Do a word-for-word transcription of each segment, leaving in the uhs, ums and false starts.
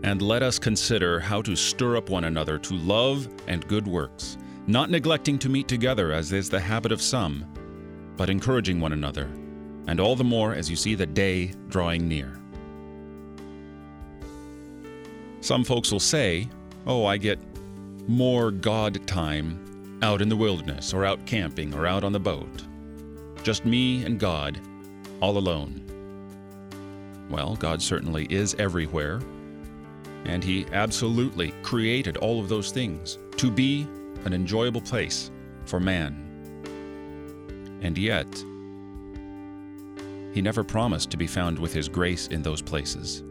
And let us consider how to stir up one another to love and good works, not neglecting to meet together as is the habit of some, but encouraging one another, and all the more as you see the day drawing near. Some folks will say, oh, I get more God time out in the wilderness, or out camping, or out on the boat. Just me and God, all alone. Well, God certainly is everywhere, and He absolutely created all of those things to be an enjoyable place for man. And yet, He never promised to be found with His grace in those places.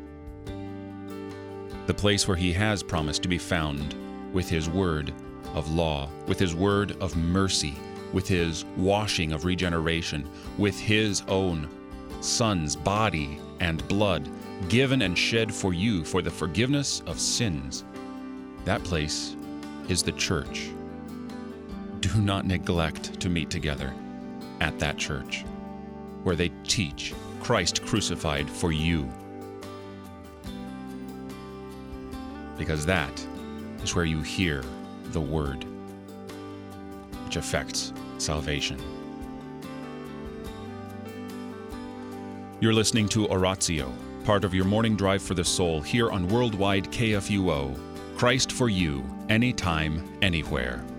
The place where He has promised to be found with His word of law, with His word of mercy, with His washing of regeneration, with His own Son's body and blood, given and shed for you for the forgiveness of sins. That place is the church. Do not neglect to meet together at that church, where they teach Christ crucified for you. Because that is where you hear the word, which affects salvation. You're listening to Oratio, part of your morning drive for the soul here on Worldwide K F U O. Christ for you, anytime, anywhere.